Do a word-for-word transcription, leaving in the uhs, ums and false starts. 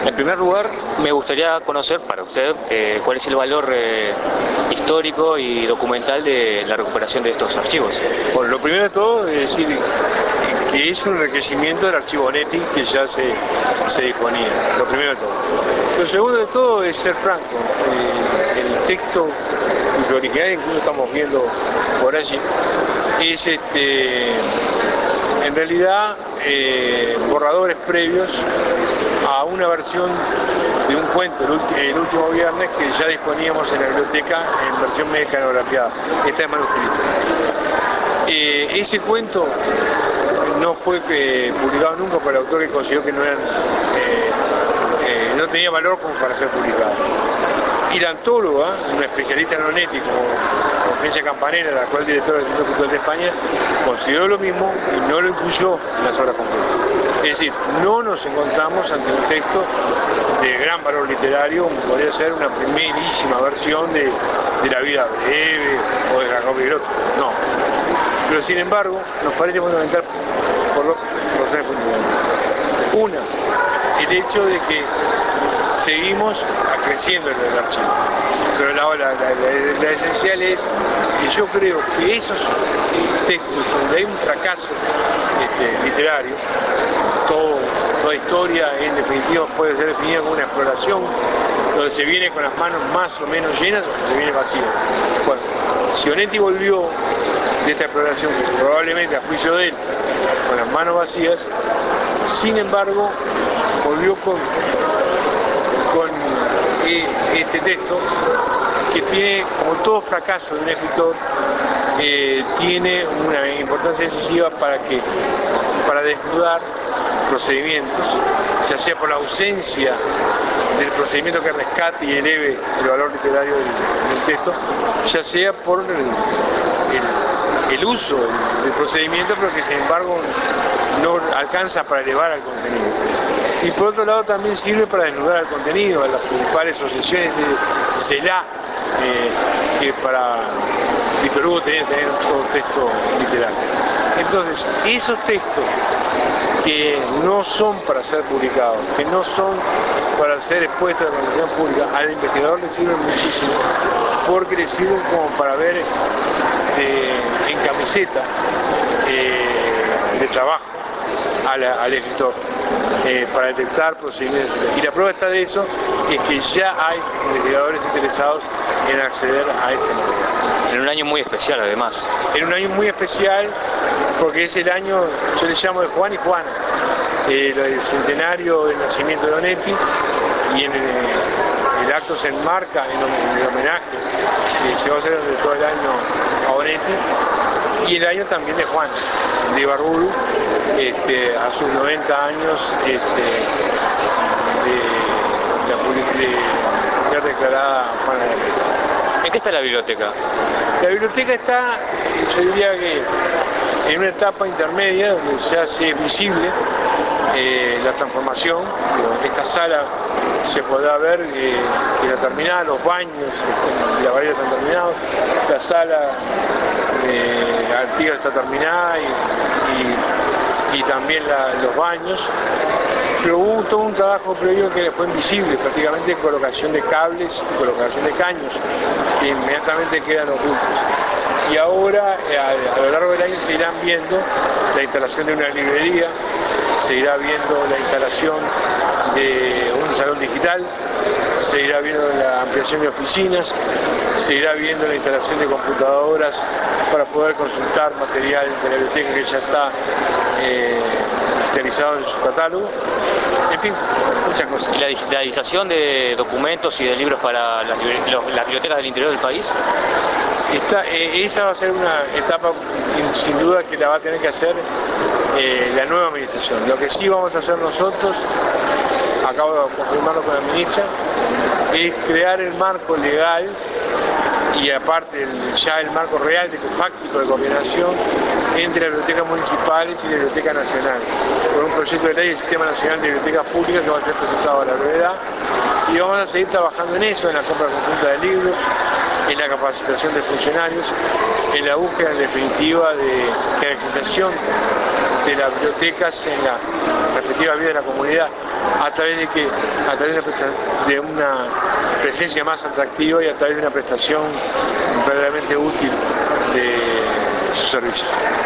En primer lugar, me gustaría conocer para usted eh, cuál es el valor eh, histórico y documental de la recuperación de estos archivos. Bueno, lo primero de todo es decir que es un enriquecimiento del archivo Onetti que ya se, se disponía, lo primero de todo. Lo segundo de todo es ser franco, eh, el texto cuyo original incluso estamos viendo por allí, es este, en realidad eh, borradores previos a una versión de un cuento, el, el último viernes, que ya disponíamos en la biblioteca en versión mecanografiada, esta es manuscrito. Eh, ese cuento no fue eh, publicado nunca por el autor, que consideró que no, eran, eh, eh, no tenía valor como para ser publicado. Y la antóloga, una especialista en Onetti como Hortensia Campanella, la actual directora del Centro Cultural de España, consideró lo mismo y no lo incluyó en las obras completas. Es decir, no nos encontramos ante un texto de gran valor literario, como podría ser una primerísima versión de, de La vida breve o de Jacobo Grotto. No. Pero sin embargo, nos parece fundamental por dos razones fundamentales. Una, el hecho de que seguimos creciendo en el archivo. Pero la, la, la, la, la esencial es que yo creo que esos textos donde hay un fracaso este, literario, todo, toda historia en definitiva puede ser definida como una exploración, donde se viene con las manos más o menos llenas o se viene vacío. Bueno, si Onetti volvió de esta exploración, probablemente a juicio de él, con las manos vacías, sin embargo, volvió con, con eh, este texto que tiene, como todo fracaso de un escritor, eh, tiene una importancia decisiva para que, para desnudar procedimientos, ya sea por la ausencia del procedimiento que rescate y eleve el valor literario del, del texto, ya sea por el, el, el uso del, del procedimiento, pero que sin embargo no alcanza para elevar al contenido. Y por otro lado también sirve para desnudar el contenido, las principales obsesiones de Celá, eh, que para Víctor Hugo tenía que tener todo texto literario. Entonces, esos textos que no son para ser publicados, que no son para ser expuestos a la conversación pública, al investigador le sirven muchísimo, porque le sirven como para ver de, en camiseta eh, de trabajo al, al escritor, eh, para detectar procedimientos. Y la prueba está de eso, es que ya hay investigadores interesados en acceder a este material. En un año muy especial además. En un año muy especial porque es el año, yo le llamo de Juan y Juana, eh, el centenario del nacimiento de Onetti, y en el, el acto se enmarca en, en el homenaje que se va a hacer durante todo el año a Onetti, y el año también de Juan, de Ibarburu, este, a sus noventa años este, de, de, de ser declarada Juana de Arco. ¿En qué está la biblioteca? La biblioteca está, yo diría que en una etapa intermedia donde se hace visible eh, la transformación. Esta sala se podrá ver eh, que está terminada, los baños y la varilla están terminados, la sala eh, antigua está terminada y, y, y también la, los baños, pero hubo todo un trabajo previo que fue invisible, prácticamente colocación de cables y colocación de caños que inmediatamente quedan ocultos. Y ahora, a, a lo largo del año, se irán viendo la instalación de una librería, se irá viendo la instalación de un salón digital, se irá viendo la ampliación de oficinas, se irá viendo la instalación de computadoras para poder consultar material de la biblioteca que ya está eh, digitalizado en su catálogo. En fin, muchas cosas. ¿Y la digitalización de documentos y de libros para las, las bibliotecas del interior del país? Esta, eh, esa va a ser una etapa sin duda que la va a tener que hacer eh, la nueva administración. Lo que sí vamos a hacer nosotros, acabo de confirmarlo con la ministra, es crear el marco legal y aparte el, ya el marco real de fáctico de coordinación entre las bibliotecas municipales y la Biblioteca Nacional, por un proyecto de ley del Sistema Nacional de Bibliotecas Públicas que va a ser presentado a la brevedad, y vamos a seguir trabajando en eso, en la compra conjunta de libros, en la capacitación de funcionarios, en la búsqueda en definitiva de jerarquización de las bibliotecas en la respectiva vida de la comunidad, a través de que a través de una presencia más atractiva y a través de una prestación verdaderamente útil de sus servicios.